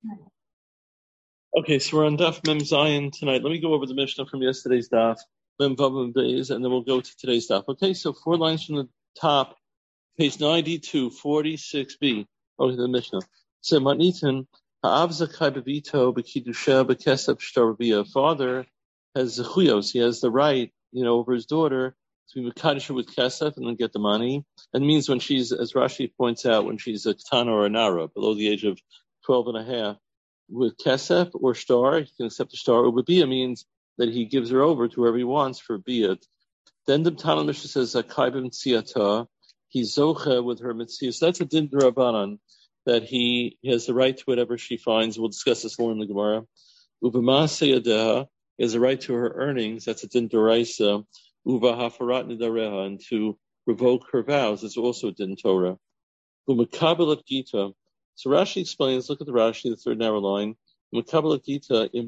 Okay, so we're on Daf Mem Zion tonight. Let me go over the Mishnah from yesterday's Daf, Mem Vav Mem Beis, and then we'll go to today's Daf. Okay, so 4 lines from the top, page 92, 46b. Okay, the Mishnah. So Matnitin, Ha'av Zakai Bevito B'Kiddusha B'Kesef Shtar Rabia. Father has zechuyos. He has the right, over his daughter to be Mekadosh with Kesef and then get the money. And it means when she's, as Rashi points out, when she's a Ketana or a Nara, below the age of 12 and a half. With kesef or star, he can accept the star. Ubabiyah means that he gives her over to whoever he wants for biyat. Then the Tana Mishnah says akaibim tziyata, he's zocha with her mitzvah. So that's a din d'Rabbanan, that he has the right to whatever she finds. We'll discuss this more in the Gemara. Ubama seyadeha, he has the right to her earnings. That's a din d'Oraisa. Uva hafarat nidareha, and to revoke her vows is also a din Torah. Umakabelat gita. So Rashi explains, look at the Rashi, the third narrow line. Mekabel Gita, in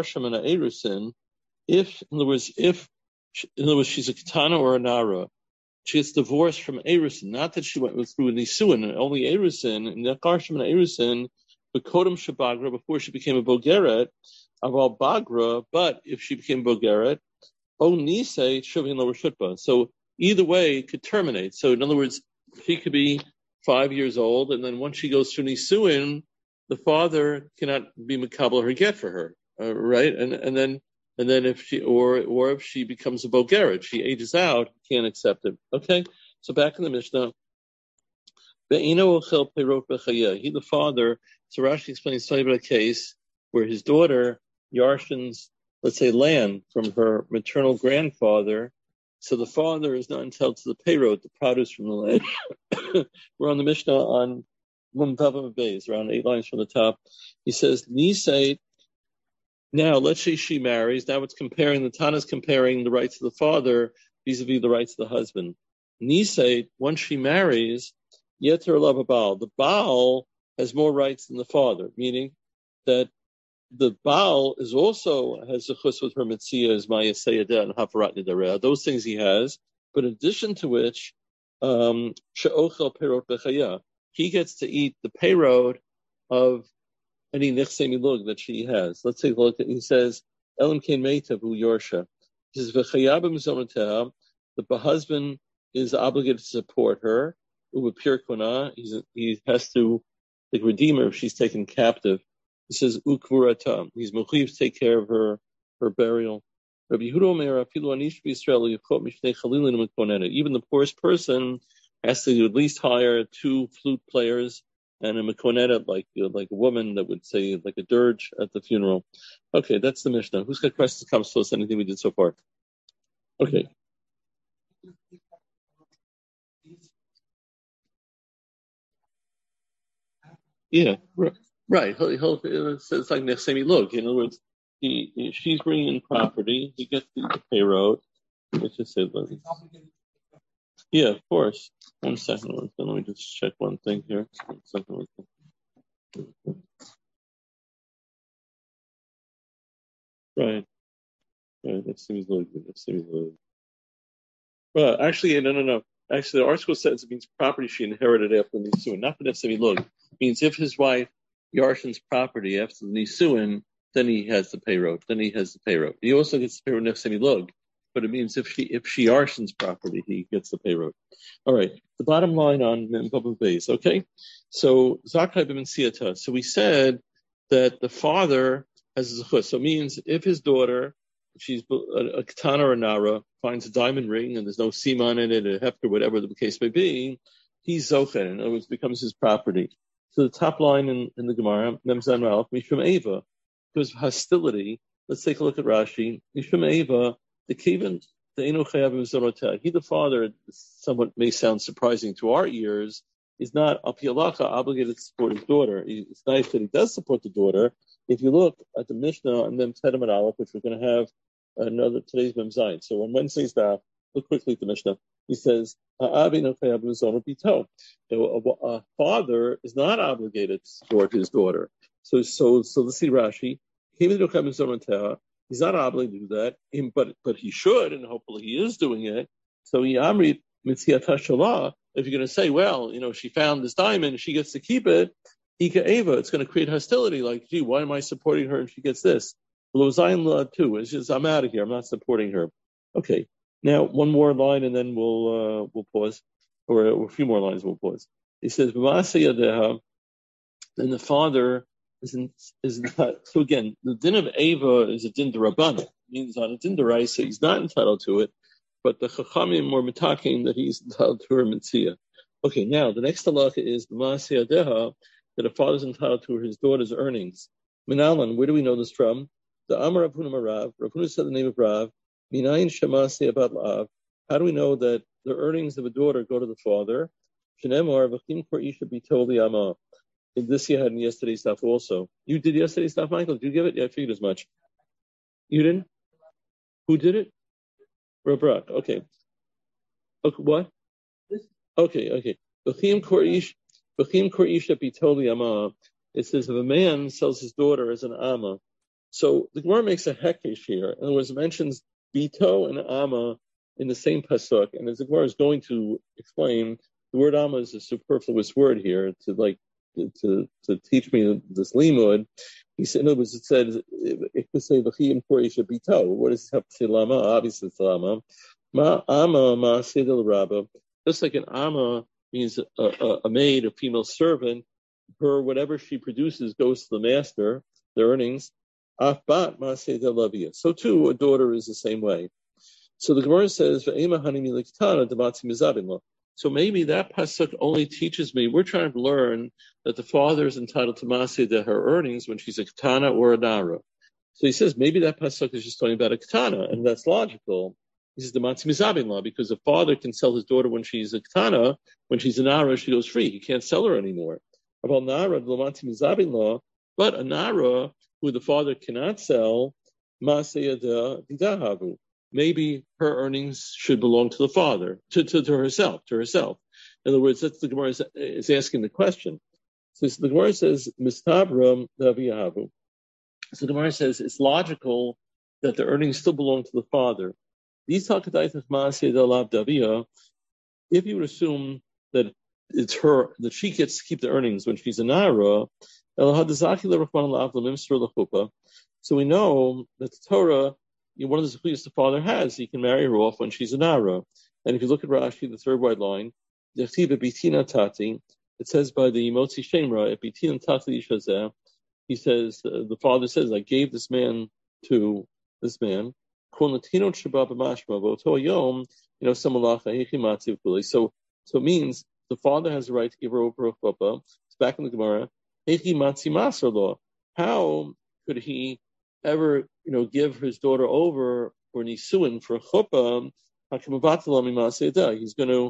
other words, she's a Ketana or a Nara, she gets divorced from Erusin, not that she went through a Nisuin, only Erusin, and Garsham and Erusin, Bekodam Shabagra, before she became a Bogeret, Aval Bagra, but if she became Bogeret, O Nisei, Shuvin Lower Shutba. So either way, it could terminate. So in other words, she could be 5 years old, and then once she goes through Nisuin, the father cannot be Makabel her get for her, right? And then if she or if she becomes a Bogeret, she ages out, can't accept it. Okay, so back in the Mishnah, he the father. So Rashi explains about a case where his daughter yarshins, let's say, land from her maternal grandfather. So the father is not entitled to the payroll, the produce from the land. We're on the Mishnah on Mem Vav Beis, around 8 lines from the top. He says, Nisei, now let's say she marries. Now it's comparing, the Tana's comparing the rights of the father vis-a-vis the rights of the husband. Nisei, once she marries, Yeter Lav Baal. The Baal has more rights than the father, meaning that the Baal has a chus with her mitzvah as Maya Seyada and Hafarat Nidareha. Those things he has, but in addition to which, She'ochel Perot Bechaya, he gets to eat the payroad of any nechse milug that she has. Let's take a look. He says, Elam Kein Meitav Hu Yorsha. He says, V'chayabim Zonateha, the husband is obligated to support her. Uva Pirkona, he has to redeem her if she's taken captive. He says, Ukvurata, he's mechuyev to take care of her burial. Rabbi Yehuda Omer, Afilu Anish B'Yisrael Yichot Mishnei Chalilin Mekonenet. Even the poorest person has to at least hire 2 flute players and a mekonenet, like a woman that would say like a dirge at the funeral. Okay, that's the Mishnah. Who's got questions, comments, to us, anything we did so far? Okay. Yeah, right. It's like Nechsemi Lug. In other words, she's bringing in property. He gets the payroll. Let's just say, yeah, of course. 1 second. Let me just check one thing here. 1 second. Right. That seems really good. Well, actually, no. Actually, the article says it means property she inherited after the Nisuin, not the Nefsemi Lug. It means if his wife Yarshin's property after the Nisuin, then he has the payroll. He also gets the payroll Nefsemi Lug, but it means if she Yarshin's property, he gets the payroll. All right. The bottom line on Mem Vav Beis. Okay. So Zakai b'min siyata. So we said that the father has a chus. So it means if his daughter, she's a Ketana or a Nara, finds a diamond ring and there's no seam in it, a hefker, whatever the case may be, he's zochen. In other words, becomes his property. So the top line in the Gemara, Mem Zan Ralph, Mishum Eva, because of hostility. Let's take a look at Rashi. Mishum Eva, the Kevin, the Eno Chayavim Zorotah. He, the father, somewhat may sound surprising to our ears, is not Apiyalacha obligated to support his daughter. It's nice that he does support the daughter. If you look at the Mishnah and Mem Tedem and Aleph, which we're going to have today's Mem Zayin. So on Wednesday's daf, look quickly at the Mishnah. He says, a father is not obligated to support his daughter. So let's see Rashi. He's not obligated to do that, but he should, and hopefully he is doing it. So Yamri Mitziyata Shalah, if you're going to say, well, she found this diamond, she gets to keep it, Ika Ava, it's going to create hostility. Like, gee, why am I supporting her and she gets this? Lo Zayin La too. It's just, I'm out of here. I'm not supporting her. Okay. Now, one more line and then we'll pause. Or a few more lines, we'll pause. He says, V'ma'aseh yadeha, then the father isn't, so again, the din of Ava is a din d'Rabbanan. Means on a din d'Oraisa, he's not entitled to it, but the Chachamim were mitaking that he's entitled to her mitzvah. Okay, now the next halacha is V'ma'aseh yadeha, that a father is entitled to his daughter's earnings. Minalan, where do we know this from? The Amar Rav Huna Marav. Rav Huna said the name of Rav. Minayin Shemasi Abat La'av. How do we know that the earnings of a daughter go to the father? Shenemar V'chim Kor Isha Bitoli Ama. This you had in yesterday's stuff also. You did yesterday's stuff, Michael? Did you give it? Yeah, I figured as much. You didn't? Who did it? Rav Barak. Okay. Okay. What? Okay. V'chim Kor Isha Bitoli Ama. It says if a man sells his daughter as an ama. So the Gemara makes a hekesh here. In other words, it mentions bito and ama in the same pasuk, and as the Gemara is going to explain, the word ama is a superfluous word here to teach me this limud. He said, in other words, it says it could say v'chiyim korisha bito. What does it have to say lama? Obviously it's lama. Ma ama ma sedel rabba. Just like an ama means a maid, a female servant, her whatever she produces goes to the master, the earnings. Afbat ma sedel lavia. So too, a daughter is the same way. So the Gemara says, so maybe that pasuk only teaches me, we're trying to learn that the father is entitled to maseh to her earnings when she's a ketana or a nara. So he says, maybe that pasuk is just talking about a ketana, and that's logical. He says, because the father can sell his daughter when she's a ketana, when she's a nara, she goes free. He can't sell her anymore. About nara, but a nara who the father cannot sell, maseh didahavu. Maybe her earnings should belong to the father, to herself. In other words, that's the Gemara is asking the question. So the Gemara says, Mistabram Daviyahavu. So the Gemara says it's logical that the earnings still belong to the father. These if you would assume that it's her, that she gets to keep the earnings when she's a Nara, so we know that the Torah, one of the zechuyos the father has, he can marry her off when she's a nara. And if you look at Rashi, the third wide line, it says by the Motzi Shemra, he says, the father says, I gave this man to this man. So it means the father has the right to give her over a chuppah. It's back in the Gemara. How could he ever, give his daughter over for nisuin, for chuppah? He's going to,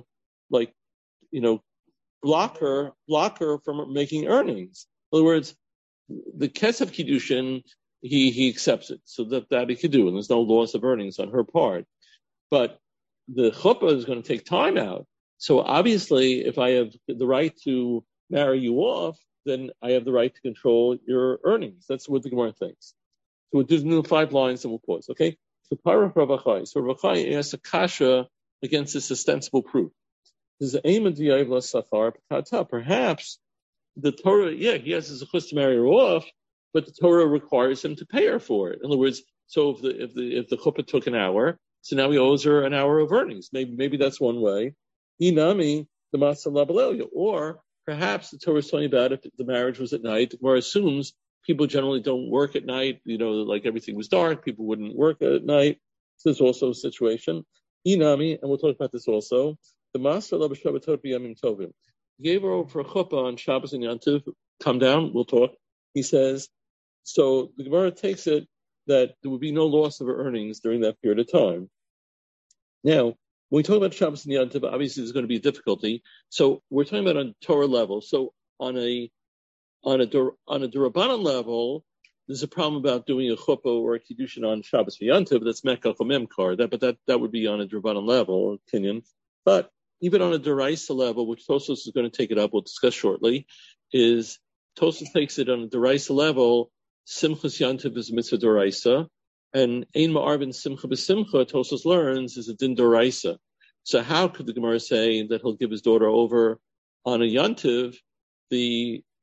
block her from making earnings. In other words, the kesef kiddushin, he accepts it, so that he could do, and there's no loss of earnings on her part. But the chuppah is going to take time out. So obviously, if I have the right to marry you off, then I have the right to control your earnings. That's what the Gemara thinks. So we'll do the 5 lines and we'll pause, okay? So Parach Ravachai. So Ravachai asks a kasha against this ostensible proof. This is aim of the perhaps the Torah, he has his zechus to marry her off, but the Torah requires him to pay her for it. In other words, so if the chuppah took an hour, so now he owes her an hour of earnings. Maybe that's one way. Inami the Matzah Labalelia, or perhaps the Torah is talking about if the marriage was at night, where assumes people generally don't work at night, like everything was dark, people wouldn't work at night. So there's also a situation. Inami, and we'll talk about this also, the Matzah Labashabbatot B'Yamim Tovim. He gave her over for a chuppah on Shabbos and Yantiv. Come down, we'll talk. He says, so the Gemara takes it that there would be no loss of her earnings during that period of time. Now, when we talk about Shabbos and Yantiv, obviously there's going to be a difficulty. So we're talking about on Torah level. So on a Durabanan level, there's a problem about doing a chuppah or a kiddushin on Shabbos and Yantiv. That's Mekach or Memkar. That would be on a Durabanan level, opinion. But even on a Deraisa level, which Tosfos is going to take it up, we'll discuss shortly, is Tosfos takes it on a Deraisa level. Simchas Yantiv is mitzvah Deraisa. And Ein Ma'arvin Simcha B'Simcha, Tosfos learns, is a din doraisa. So how could the Gemara say that he'll give his daughter over on a yantiv? The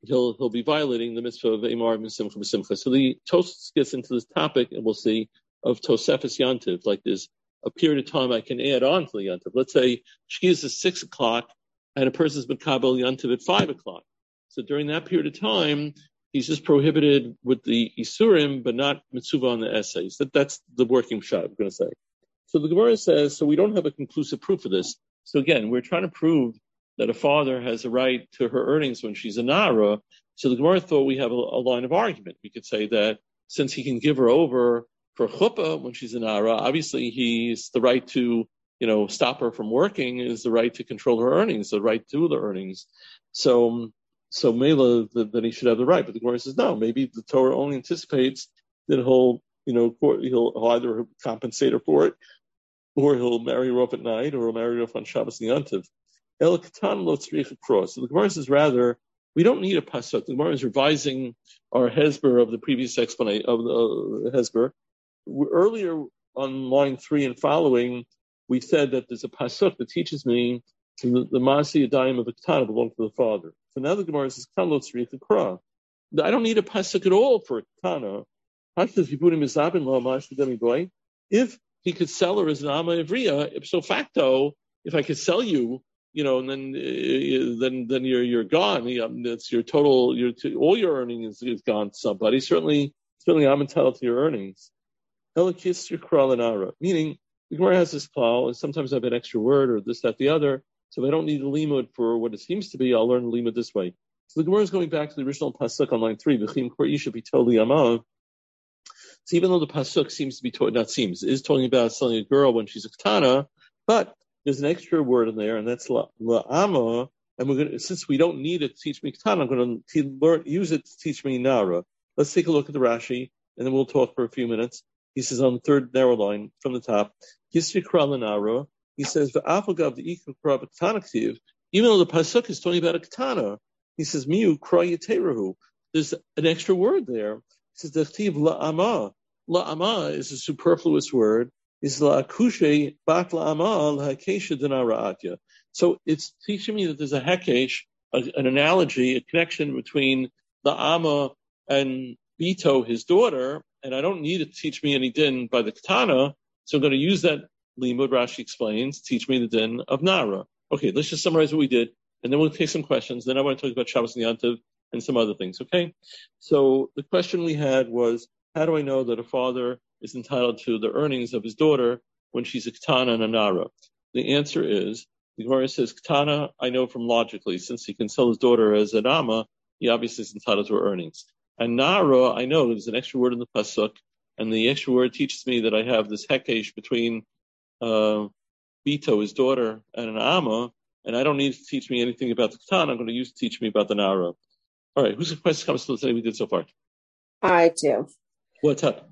he'll be violating the mitzvah of Eimar B'Simcha B'Simcha. So the Tosfos gets into this topic, and we'll see, of Tosefes Yantiv, like there's a period of time I can add on to the Yantiv. Let's say Shkias is 6 o'clock, and a person's been Kabel Yantiv at 5 o'clock. So during that period of time, he's just prohibited with the Isurim, but not Mitzvah on the essays. That's the working shot, I'm going to say. So the Gemara says, so we don't have a conclusive proof of this. So again, we're trying to prove that a father has a right to her earnings when she's a Nara. So the Gemara thought we have a line of argument. We could say that since he can give her over for chuppah when she's a Nara, obviously he's the right to, stop her from working is the right to control her earnings, the right to the earnings. So Mela, then he should have the right. But the Gemara says, no, maybe the Torah only anticipates that he'll either compensate her for it, or he'll marry her off at night, or he'll marry her off on Shabbos Niyantiv. El Katan Lo Tzrich Cross. So the Gemara says rather, we don't need a pasuk. The Gemara is revising our hesber of the previous explanation of the hesber. Earlier on line 3 and following, we said that there's a pasuk that teaches me the Masi Yadayim of the Ketana belong to the father. So now the Gemara says Katan Lo Tzrich Cross. I don't need a pasuk at all for a Ketana. If he could sell her as an Amma Ivriya, ipso facto, if I could sell you, and then you're gone. It's your total, all your earnings is gone to somebody. Certainly I'm entitled to your earnings. Helikis your kralanara, meaning the Gemara has this klal, and sometimes I have an extra word or this, that, the other. So if I don't need a limud for what it seems to be, I'll learn the limud this way. So the Gemara is going back to the original pasuk on line 3. V'chim kor isha b'toli amav. So even though the pasuk seems to be is talking about selling a girl when she's a katana, but there's an extra word in there, and that's la'ama. And since we don't need it to teach me katana, I'm going to use it to teach me nara. Let's take a look at the Rashi, and then we'll talk for a few minutes. He says on the third narrow line from the top, Yisrikra l'nara. He says v'afagav the ikra b'katana. Even though the pasuk is talking about a katana, he says miu kra yeterahu. There's an extra word there. He says dechtiv la'ama. La'ama is a superfluous word. Is la'akushe bak la'ama l'hakesha denara'atya. So it's teaching me that there's a hekesh, an analogy, a connection between the Amma and Bito, his daughter, and I don't need it to teach me any din by the katana, so I'm going to use that limud, Rashi explains, teach me the din of Nara. Okay, let's just summarize what we did, and then we'll take some questions. Then I want to talk about Shabbos Niyantiv and some other things, okay? So the question we had was, how do I know that a father is entitled to the earnings of his daughter when she's a katana and a Nara? The answer is, the Gemara says, katana, I know from logically, since he can sell his daughter as an Amma, he obviously is entitled to her earnings. And Nara, I know there's an extra word in the pasuk, and the extra word teaches me that I have this hekesh between Bito, his daughter, and an Amma, and I don't need to teach me anything about the katana. I'm going to use to teach me about the Nara. All right, whose question comes to the thing we did so far? I do. What's up?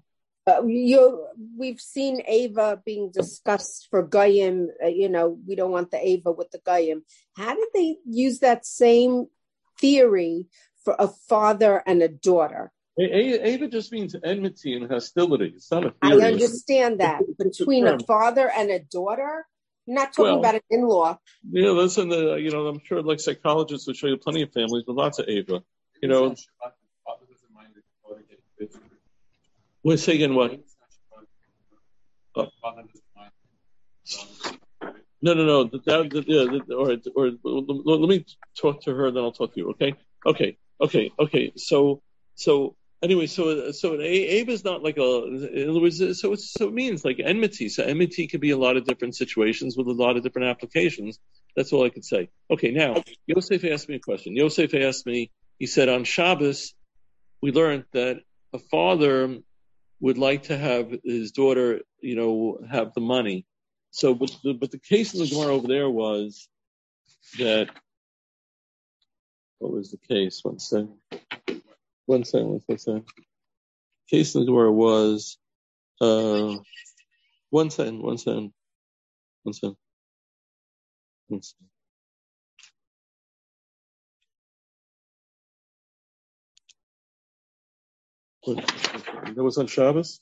We've seen Ava being discussed for Goyim. We don't want the Ava with the Goyim. How did they use that same theory for a father and a daughter? Ava just means enmity and hostility. It's not a theory. I understand that. Between a father and a daughter? You're not talking about an in-law. Yeah, listen, I'm sure like psychologists will show you plenty of families with lots of Ava. Wait, say again what? No. Let me talk to her, then I'll talk to you. Okay. So anyway, so Ava is not like in other words, so it means like enmity. So enmity could be a lot of different situations with a lot of different applications. That's all I could say. Okay, now Yosef asked me a question. Yosef asked me. He said on Shabbos we learned that a father would like to have his daughter, have the money. So, but the case in the Gemara over there was that. What was the case? One second. Case in the Gemara was. One second. That was on Shabbos?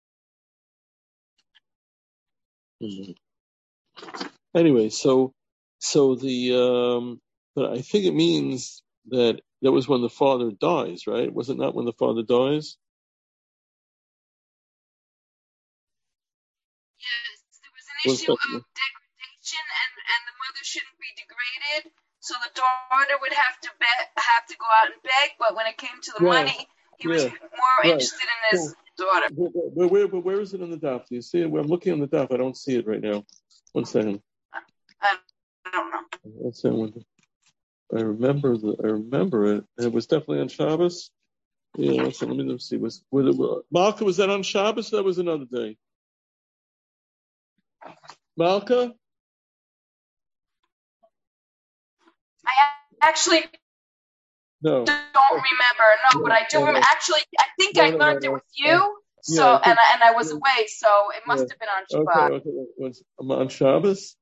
Mm-hmm. Anyway, so So but I think it means that was when the father dies, right? Was it not when the father dies? Yes, there was an issue of degradation, and the mother shouldn't be degraded, so the daughter would have to go out and beg. But when it came to the money, he was more interested in his daughter. But where is it on the daf? Do you see it? I'm looking on the daf. I don't see it right now. 1 second. I don't know. I remember it. It was definitely on Shabbos. Yeah, so let me see. Malka, was that on Shabbos or that was another day? Malka? I actually don't remember. No, but I do remember. Actually, I think I learned it with you. So, and I was away, so it must have been on Shabbat. Okay. Was on Shabbos?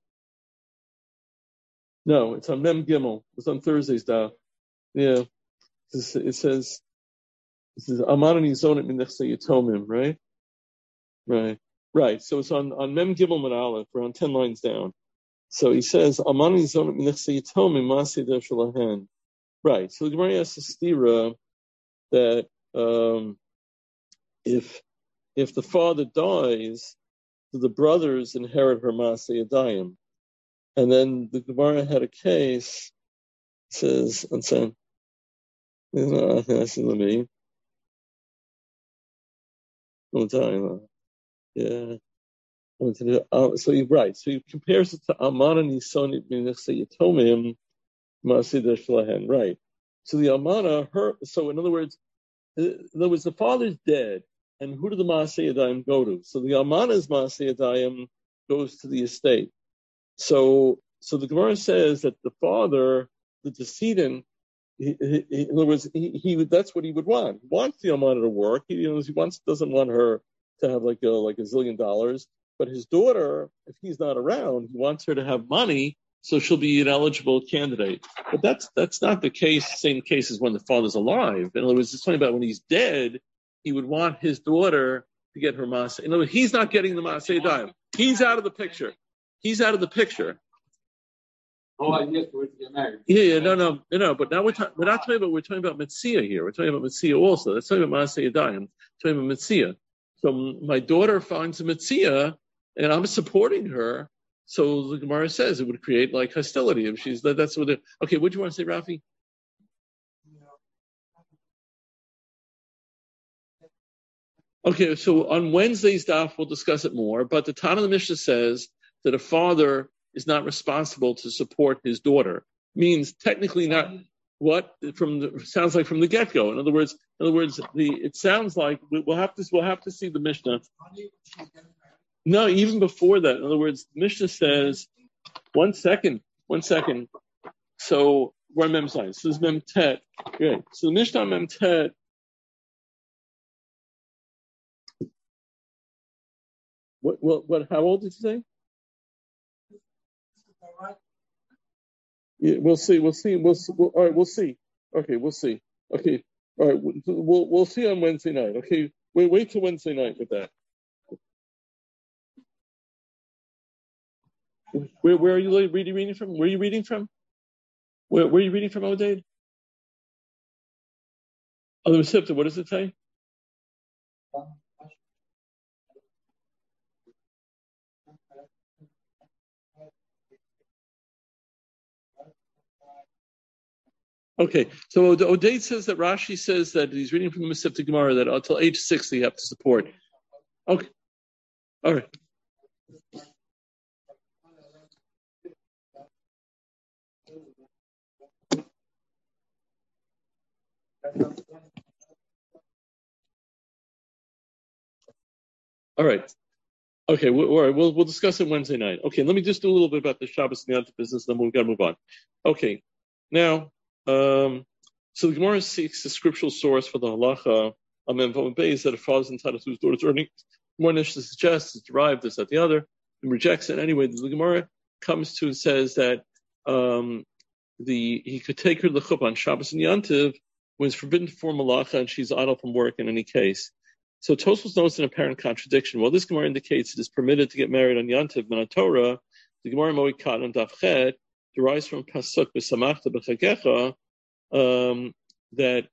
No, it's on Mem Gimel. It's on Thursday's daf. Yeah. It says Amanani Zonit Minechse Yatomim, right? Right. So it's on Mem Gimel Man Aleph. We're on 10 lines down. So he says Amanani Zonit Minechse Yatomim Masi Der Shalahen. Right. So the Gemara asks Stira that if the father dies, the brothers inherit her Masei Yadayim. And then the Gemara had a case, says, and saying, yeah. So you're right. So he compares it to Aman and Yisoni Minechse Yatomim Masei Der Shalahen. Right. So the Amana, so in other words, the father's dead, and who do the Masei Yadayim go to? So the Amana's Masei Yadayim goes to the estate. So the Gemara says that the father, the decedent, in other words, he that's what he would want. He wants the Amana to work. He doesn't want her to have like a $1 zillion, but his daughter, if he's not around, he wants her to have money, so she'll be an eligible candidate. But that's not the case. Same case as when the father's alive. In other words, it's talking about when he's dead, he would want his daughter to get her Masei. In other words, he's not getting the Masei Yadayim. He's out of the picture. Oh, I guess we're to get married. Yeah, no. But now we're talking about Metzia here. We're talking about Metzia also. That's talking about Masei Yadayim. Talking about Metzia. So my daughter finds a Metzia, and I'm supporting her. So the Gemara says it would create like hostility if that's what. Okay, what do you want to say, Rafi? Okay, so on Wednesday's daf we'll discuss it more. But the Tana of the Mishnah says that a father is not responsible to support his daughter. Means technically not sounds like from the get-go. In other words, it sounds like we'll have to see the Mishnah. No, even before that. In other words, the Mishnah says, one second. So we're on Mem Zayin. So this is Mem Tet. Okay. So the Mishnah on Mem Tet. What? How old did you say? Yeah, we'll see. All right, we'll see. Okay, we'll see. Okay, all right, we'll see on Wednesday night. Okay, wait till Wednesday night with that. Where are you reading from? Where are you reading from? Where are you reading from, Odaid? Oh, the Mesivta. What does it say? Okay, so Odaid says that Rashi says that he's reading from the Mesivta Gemara that until age 60 you have to support. Okay, all right. All right. Okay, all right. We'll discuss it Wednesday night. Okay, let me just do a little bit about the Shabbos and the Yom business, then we've got to move on. Okay, now, so the Gemara seeks a scriptural source for the halacha. Amen. Is that a father's entitled to his daughter's earnings? More initially suggests it's derived, this, that, the other, and rejects it anyway. The Gemara comes to and says that he could take her to the chuppah on Shabbos and Yantiv when it's forbidden to perform halacha and she's idle from work in any case. So Tosfos notes an apparent contradiction. While this Gemara indicates it is permitted to get married on Yantiv and on Torah, the Gemara Moed Katan on Daf Chet derives from pasuk b'samachta b'chagecha that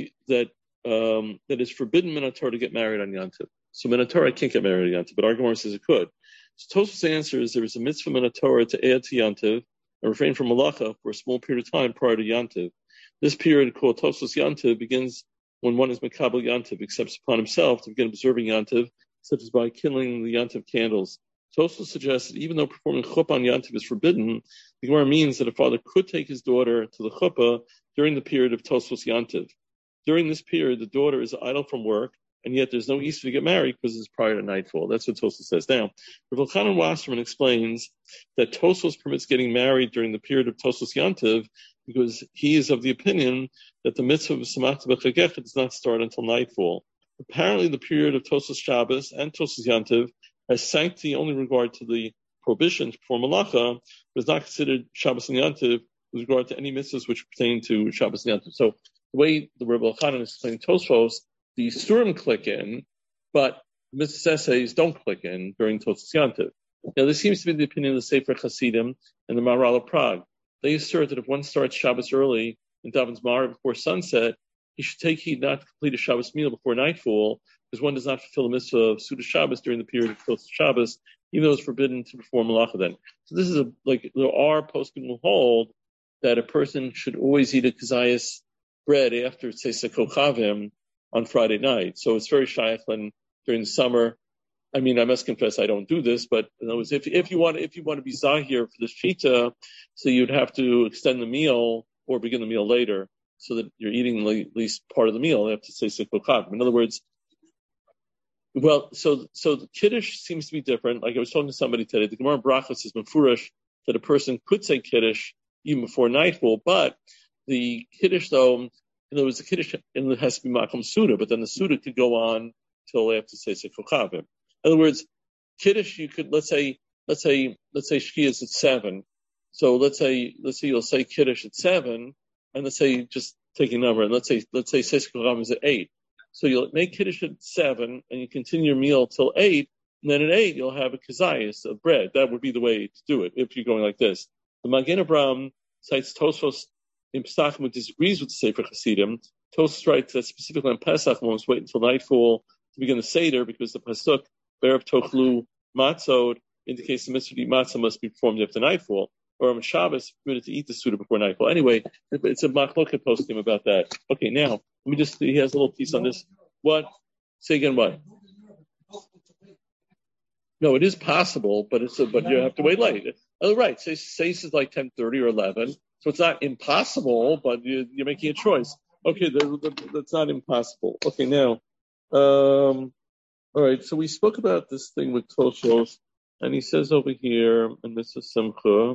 is forbidden Minator to get married on Yom Tov. So Minator can't get married on Yom Tov, but our Gemara says it could. So Tosfos' answer is there is a mitzvah Minator to add to Yom Tov and refrain from malacha for a small period of time prior to Yom Tov. This period, called Tosfos Yom Tov, begins when one is Mekabel Yom Tov, accepts upon himself to begin observing Yom Tov, such as by kindling the Yom Tov candles. Tosfos suggests that even though performing chuppah on Yom Tov is forbidden, the Gemara means that a father could take his daughter to the chuppah during the period of Tosfos Yom Tov. During this period, the daughter is idle from work, and yet there's no Easter to get married because it's prior to nightfall. That's what Tosfos says. Now, Rav Elchanan Wasserman explains that Tosfos permits getting married during the period of Tosfos Yom Tov because he is of the opinion that the mitzvah of Samachta B'Chagecha does not start until nightfall. Apparently, the period of Tosfos Shabbos and Tosfos Yom Tov has sanctity only in regard to the prohibition to perform malacha, but is not considered Shabbos and Yom Tov with regard to any mitzvahs which pertain to Shabbos and Yom Tov. So the way the Rebbe Elchanan is explaining Tosfos, the Surim click in, but mitzvah essays don't click in during Tosfos Yom Tov. Now, this seems to be the opinion of the Sefer Hasidim and the Maharal of Prague. They assert that if one starts Shabbos early and davens Marav before sunset, he should take heed not to complete a Shabbos meal before nightfall, because one does not fulfill the mitzvah of Suda Shabbos during the period of Tosfos Shabbos, even though it's forbidden to perform malacha then. So this is there are poskim who hold that a person should always eat a kazayas bread after Tzeis Kochavim on Friday night. So it's very shaykh when during the summer. I mean, I must confess I don't do this, but in other words, if you want to be zahir for this shita, so you'd have to extend the meal or begin the meal later, so that you're eating at least part of the meal after Tzeis Kochavim. In other words, well, so the Kiddush seems to be different. Like I was talking to somebody today, the Gemara Brachos says mefurish that a person could say Kiddush even before nightfall, but the Kiddush, though, in other words, the Kiddush it has to be Makom Suda, but then the Suda could go on till after Tzeis Kochavim. In other words, Kiddush, you could, let's say Shkia is at 7. So let's say you'll say Kiddush at 7, and let's say just take a number, and let's say Tzeis Kochavim is at 8. So you'll make Kiddush at 7, and you continue your meal till 8, and then at 8 you'll have a kazayas of bread. That would be the way to do it if you're going like this. The Magen Avraham cites Tosfos in Pesachim, who disagrees with the Sefer Hasidim. Tosfos writes that specifically on Pesach, one must wait until nightfall to begin the Seder, because the pasuk Be'erev Tochlu Matzot indicates the mitzvah to eat matzah must be performed after nightfall, or on Shabbos permitted to eat the Suda before nightfall. Anyway, it's a machloket posting about that. Okay, now he has a little piece on this. What? Say again, what? No, it is possible, but you have to wait late. Oh, right. Say it's like 10:30 or 11, so it's not impossible, but you're making a choice. Okay, that's not impossible. Okay, now, all right. So we spoke about this thing with Tosfos, and he says over here, and this is Simcha.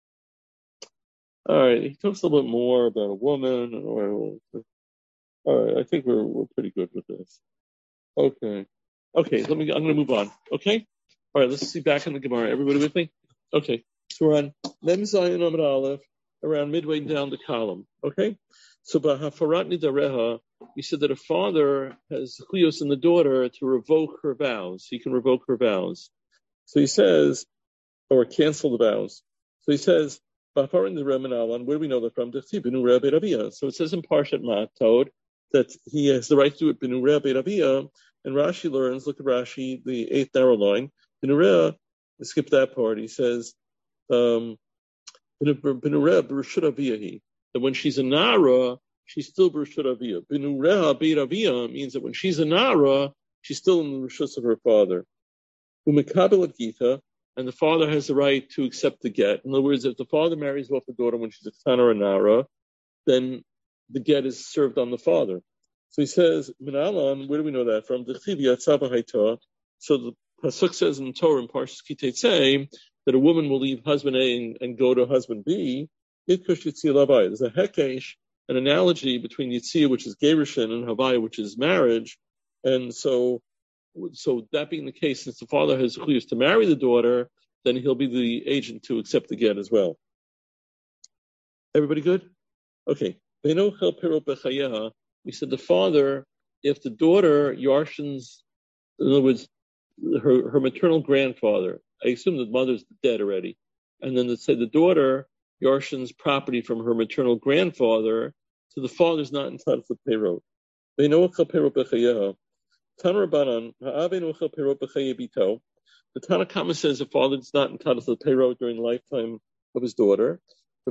All right, he talks a little bit more about a woman. All right, I think we're pretty good with this. Okay, I'm going to move on. Okay, all right. Let's see back in the Gemara. Everybody with me? Okay, so we're on Mem Zayin Amud Aleph, around midway down the column. Okay, so B'Hafarat Nidareha, we said that a father has chiyus in the daughter to revoke her vows. He can revoke her vows. So he says, or cancel the vows. So he says, where do we know that from? So it says in Parshat Matot that he has the right to do it. B'nu Rea Beit Aviyah, and Rashi learns. Look at Rashi, the 8th narrow line. B'nu Rea, skip that part. He says, B'nu Rea B'reshut Aviyah. That when she's a Nara, she's still B'reshut Aviyah. B'nu Rea Beit Aviyah means that when she's a Nara, she's still in the Reshus of her father. U'mekabel at Gita. And the father has the right to accept the get. In other words, if the father marries off the daughter when she's a Ketana or a Nara, then the get is served on the father. So he says, Minalan, where do we know that from? So the pasuk says in Torah in Parshas Ki Teitzei that a woman will leave husband A and go to husband B. There's a hekesh, an analogy between Yitzia, which is Gerushin, and Havaya, which is marriage. And so that being the case, since the father has chiyus to marry the daughter, then he'll be the agent to accept the get as well. Everybody good? Okay. We said the father, if the daughter Yarshins, in other words, her maternal grandfather, I assume the mother's dead already, and then let's say the daughter Yarshin's property from her maternal grandfather, so the father's not entitled to payroll. The Tanakama says the father is not entitled to the payroll during the lifetime of his daughter. So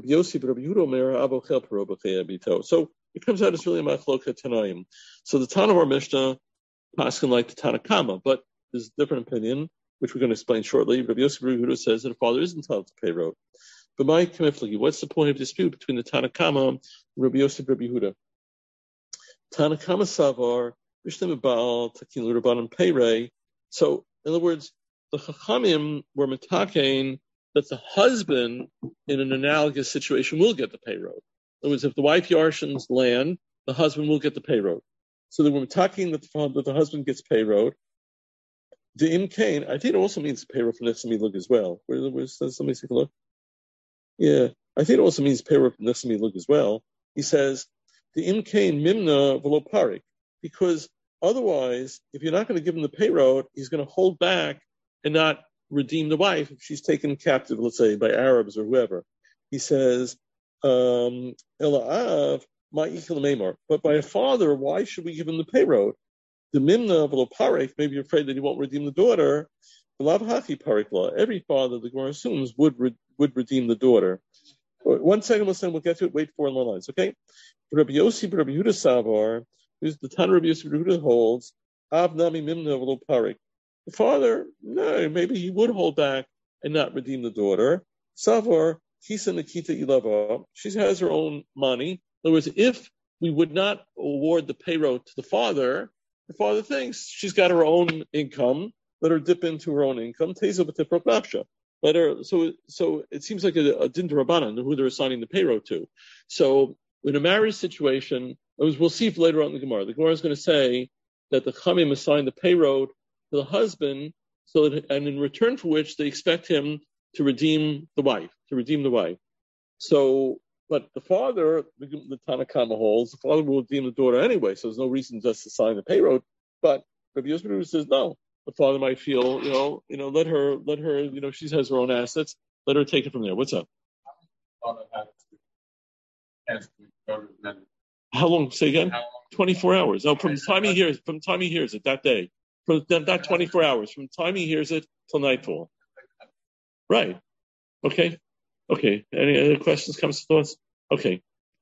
it comes out as really a machloka tanaim. So the Tana of our Mishnah paskin like the Tanakama, but there's a different opinion, which we're going to explain shortly. Rabbi Yosef Yehuda says that the father is entitled to payroll. But my Kamiflagi, what's the point of dispute between the Tanakama and Rabbi Yosef Yehuda? Tanakama Savar, Mishlim Baal, Takin Luraban Peyrei. So, in other words, the Chachamim were metakein that the husband in an analogous situation will get the payroll. In other words, if the wife yarshins land, the husband will get the payroll. So they were metakein that the husband gets payroll. The Imkain, I think it also means payroll from Nefsami Lug as well. Where's let me take a look. Yeah, I think it also means payroll from Nefsami Lug as well. He says, the Imkain Mimna Velo Parik, because otherwise, if you're not going to give him the payroll, he's going to hold back and not redeem the wife if she's taken captive, let's say, by Arabs or whoever. He says, Ela'av ma'ikil meimar. But by a father, why should we give him the payroll? The Mimna Velo Parik, maybe you're afraid that he won't redeem the daughter. Every father, the Gemara assumes, would redeem the daughter. 1 second, we'll get to it. Wait 4 more lines, okay? Rabbi Yehuda Savar, who's the Tana Rabbi Yossi Yehuda holds, Av Nami Mimna V'lo Parik. The father, no, maybe he would hold back and not redeem the daughter. Savar Kisa Nikita Ilava. She has her own money. In other words, if we would not award the payroll to the father thinks she's got her own income. Let her dip into her own income. Teza b'tifrok nafsha. Let her. So it seems like a din d'Rabbanan who they're assigning the payroll to. So in a marriage situation, we'll see if later on in the Gemara is going to say that the Chamim assigned the payroll to the husband, so that, and in return for which they expect him to redeem the wife. So, but the father, the Tanakama holds, the father will redeem the daughter anyway. So there's no reason just to sign the payroll. But Rabbi Yosef says no. The father might feel, let her, she has her own assets. Let her take it from there. What's up? How long? Say again? 24 hours. Oh, from the time he hears it that day. From not 24 hours. From the time he hears it till nightfall. Right. Okay. Any other questions, comments, thoughts? Okay.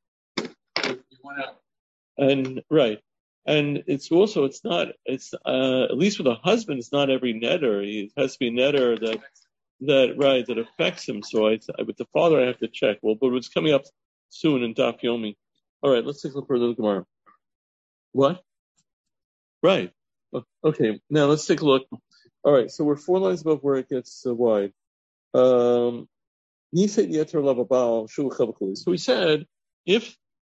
And right. And it's at least with a husband, it's not every netter. It has to be a netter that affects him. So with the father, I have to check. Well, but it's coming up soon in Daf Yomi. All right, let's take a look for the Gemara. What? Right. Okay, now let's take a look. All right, so we're 4 lines above where it gets wide. So we said if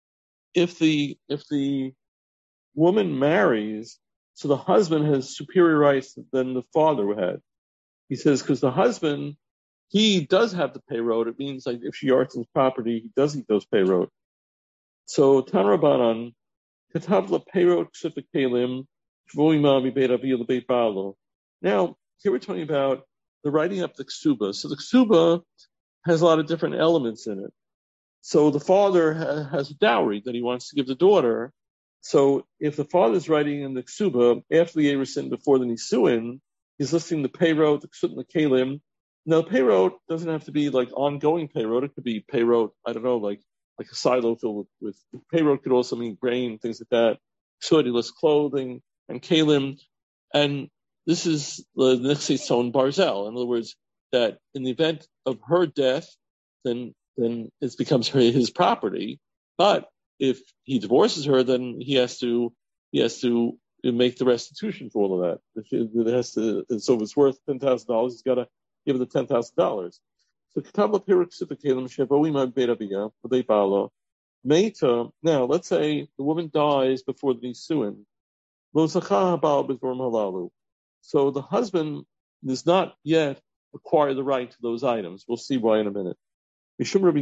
the woman marries, so the husband has superior rights than the father had. He says, because the husband, he does have the payroll. It means like if she yards his property, he does eat those payroll. So Tan Rabbanan, Katavla payroll ksifik kalim, shvoima mibeit aviyah lebeit ba'alo. Now, here we're talking about the writing up the ksuba. So the ksuba has a lot of different elements in it. So the father has a dowry that he wants to give the daughter. So if the father's writing in the ksuba after the erusin, before the nisuin, he's listing the payroll, the ksut and the kalim. Now the payroll doesn't have to be like ongoing payroll. It could be payroll, I don't know, like a silo filled with payroll could also mean grain, things like that. Ksut, he lists clothing and kalim. And this is the nechseson barzel. In other words, that in the event of her death, then it becomes his property. But if he divorces her, then he has to make the restitution for all of that. So if it's worth $10,000, he's got to give her the $10,000. So now let's say the woman dies before the nisuin. So the husband does not yet acquire the right to those items. We'll see why in a minute. Rabbi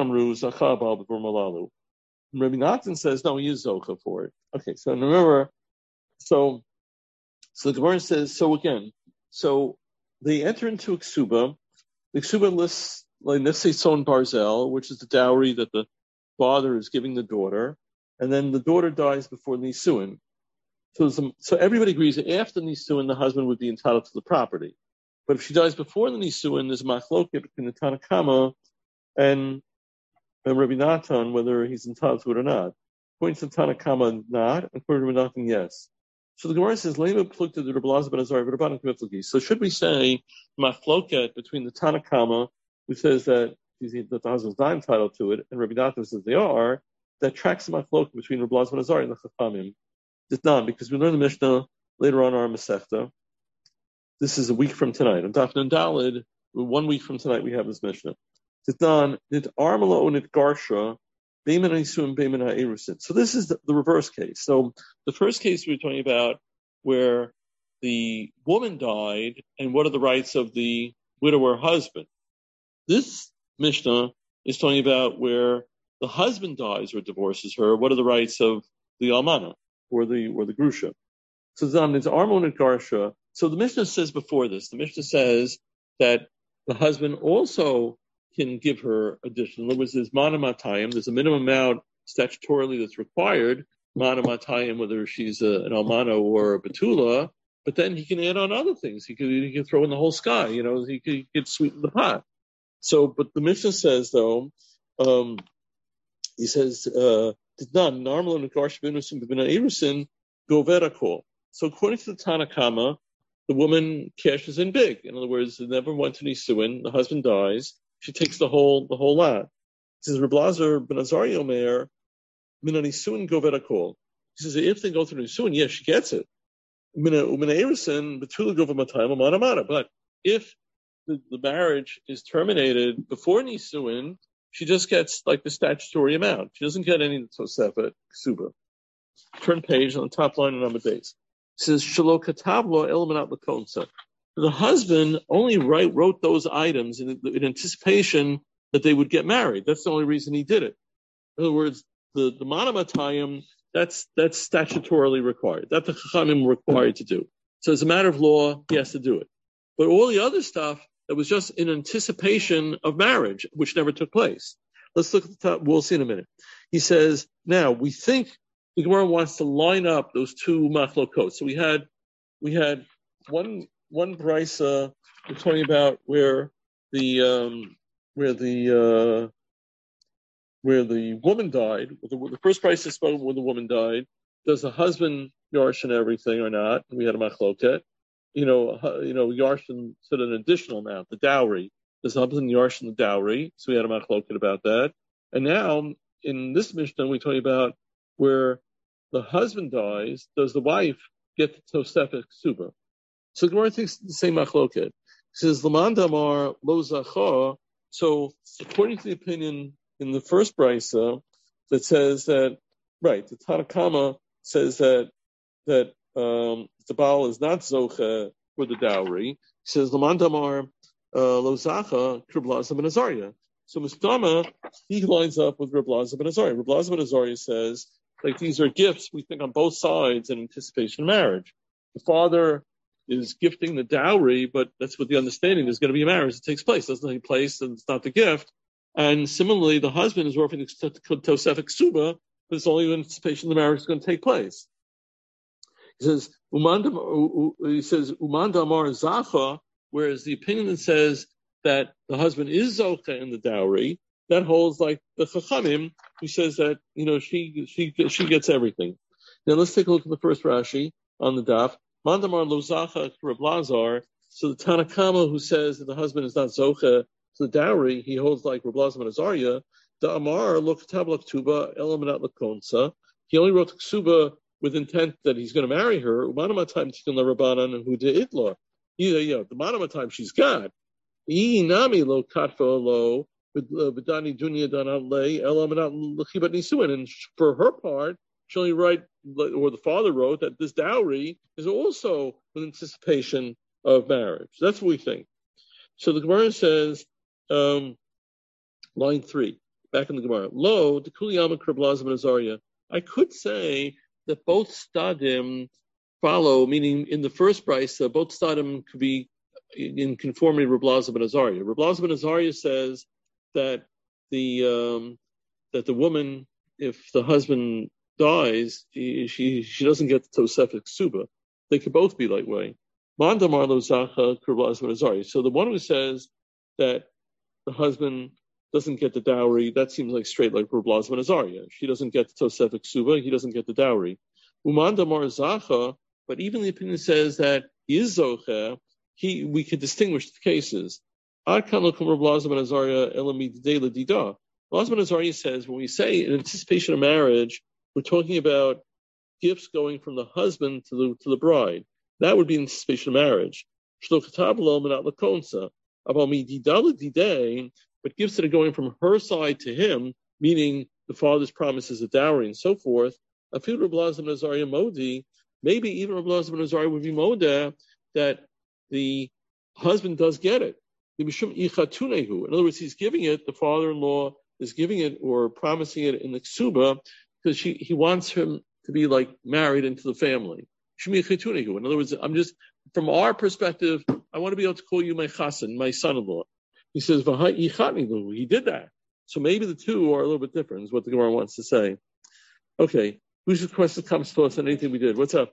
Natan says, no, he is Zocha for it. Okay, so remember, so the Gemara says, so they enter into a ksuba. The ksuba lists like let's say son barzel, which is the dowry that the father is giving the daughter, and then the daughter dies before nisuin. So everybody agrees that after nisuin, the husband would be entitled to the property. But if she dies before the nisuin, there's machloket between the Tanakama and Rabbi Natan whether he's entitled to it or not. According to the Tanakama, not. According to Rabbi Natan, yes. So the Gemara says, "Lema plukta the Rabbi Lazar ben Azariah v'Rabbanan k'miflagi." So should we say machloket between the Tanakama, who says that the husband's not entitled to it, and Rabbi Natan says they are, that tracks the machloket between Rabbi Lazar ben Azariah and the Chachamim? It's not, because we learn the Mishnah later on in our Masechta. This is a week from tonight. On Daf Nun Daled, 1 week from tonight, we have this Mishnah. It's done. Nit armala onit garsha, beiman ha'isuim beiman ha'erusin. So this is the reverse case. So the first case we were talking about, where the woman died, and what are the rights of the widower husband? This Mishnah is talking about where the husband dies or divorces her. What are the rights of the almana or the grusha? So it's armala onit garsha. So the Mishnah says before this, the Mishnah says that the husband also can give her additional. In other words, there's manamatayim. There's a minimum amount statutorily that's required, manamatayim, whether she's an almana or a betula, but then he can add on other things. He could throw in the whole sky, he could sweeten the pot. So, but the Mishnah says, though, he says, so according to the Tanakama, the woman cashes in big. In other words, it never went to nisuin. The husband dies. She takes the whole lot. He says, Rabbi Lazar ben Azariah Omer, mina nisuin govera kol. He says, if they go through nisuin, yes, she gets it. Mina erusin betula gova matayim amana. But if the marriage is terminated before nisuin, she just gets like the statutory amount. She doesn't get any tosefet ksuba. Turn page on the top line of number base. It says, Shalo katablo elmanat lakonsa. The husband only wrote those items in anticipation that they would get married. That's the only reason he did it. In other words, the manamatayim, that's statutorily required. That the chachamim were required to do. So as a matter of law, he has to do it. But all the other stuff, that was just in anticipation of marriage, which never took place. Let's look at the top. We'll see in a minute. He says, now, we think the Gemara wants to line up those two machlokot. So we had one brisa we're talking about where the woman died. The first brisa spoke when the woman died. Does the husband yarshin everything or not? We had a machloket. Yarshin said an additional amount, the dowry. Does the husband yarshin the dowry? So we had a machloket about that. And now in this Mishnah we talk about where the husband dies, does the wife get the tosefet ksuba? So the Gemara thinks the same machloket. It says Laman damar lo zacha. So according to the opinion in the first brisa that says that, right, the Tanakama says that the Baal is not zocha for the dowry. He says Laman damar lo zacha Rabbi Lazar ben Azariah. So Mustama, he lines up with Rabbi Lazar ben Azariah. Rabbi Lazar ben Azariah says, like, these are gifts, we think, on both sides in anticipation of marriage. The father is gifting the dowry, but that's what the understanding is going to be a marriage that takes place. It doesn't take place, and it's not the gift. And similarly, the husband is offering tosefet ksuba, but it's only in anticipation the marriage is going to take place. He says, Uman damar zacha, whereas the opinion that says that the husband is zocha in the dowry, that holds like the Chachamim, who says that, she gets everything. Now let's take a look at the first Rashi on the daf. Mandamar lo zacha Reb Lazar. So the Tanakama, who says that the husband is not zocha to the dowry, he holds like Reb Lazar ben Azariah. The Amar lo katab l'ktuba elamanat l'konsa. He only wrote ksuba with intent that he's going to marry her. Umanamatayim tikkun l'Rabbanan and hu de'itla. The manamatayim she's got. Nami lo katfa lo. And for her part, she only write, or the father wrote, that this dowry is also with anticipation of marriage. That's what we think. So the Gemara says, line 3, back in the Gemara, Lo, the Kuliyama Reb Lazar ben Azariah. I could say that both stadim follow, meaning in the first brisa, both stadim could be in conformity with Reb Lazar ben Azariah. Reb Lazar ben Azariah says that the woman, if the husband dies, she doesn't get the Tosefik Suba. They could both be that way. So the one who says that the husband doesn't get the dowry, that seems like straight like Reb Lazar ben Azariah. She doesn't get the Tosefik Suba, he doesn't get the dowry. But even the opinion says that he is Zocher, we could distinguish the cases. Reb Lazar ben Azariah says when we say in anticipation of marriage, we're talking about gifts going from the husband to the bride. That would be anticipation of marriage. But gifts that are going from her side to him, meaning the father's promise is a dowry and so forth, maybe even Reb Lazar ben Azariah would be moda that the husband does get it. In other words, he's giving it, the father-in-law is giving it or promising it in the ksuba because he wants him to be like married into the family. In other words, I'm just, from our perspective, I want to be able to call you my chassan, my son-in-law. He says, he did that. So maybe the two are a little bit different, is what the Gemara wants to say. Okay, whose question comes to us on anything we did? What's up?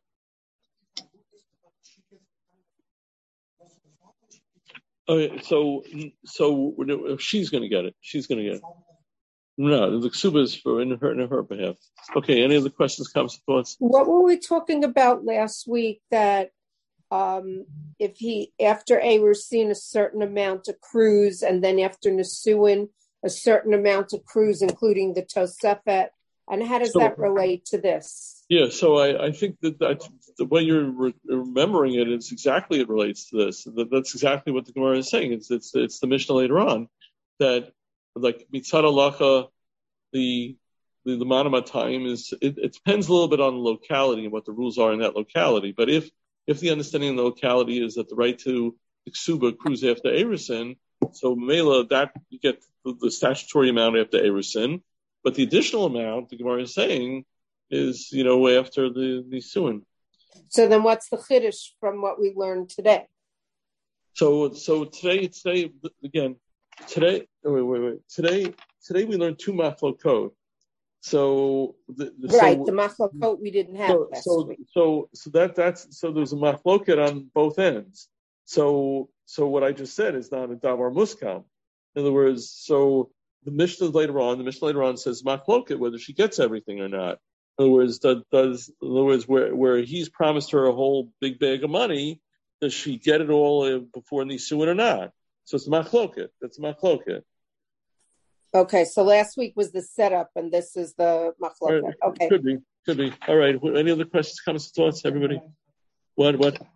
Okay, so she's going to get it. She's going to get it. No, the ksuba is for in her behalf. Okay, any other questions, comments, thoughts? What were we talking about last week? That if he, after Erusin, a certain amount accrues, and then after Nesuin, a certain amount accrues, including the Tosefet. And how does that relate to this? Yeah, so I think that's the way you're remembering it, it's exactly, it relates to this. That's exactly what the Gemara is saying. It's the Mishnah later on that, like, mitzad halacha, the manama time is, it depends a little bit on the locality and what the rules are in that locality. But if the understanding of the locality is that the right to ksuba accrues after Erusin, so Mela, that you get the statutory amount after Erusin, but the additional amount, the Gemara is saying, is, after the Nisuin. So then what's the chiddush from what we learned today? So today again, today we learned two machlokot. So the machlokot we didn't have last week. So there's a machloket on both ends. So what I just said is not a davar muskam. In other words, so the Mishnah later on says machloket whether she gets everything or not. In other words, where he's promised her a whole big bag of money, does she get it all before Nisuin or not? So it's machloket. That's machloket. Okay, so last week was the setup, and this is the machloket. Right. Okay, could be. All right. Any other questions, comments, thoughts, everybody? What?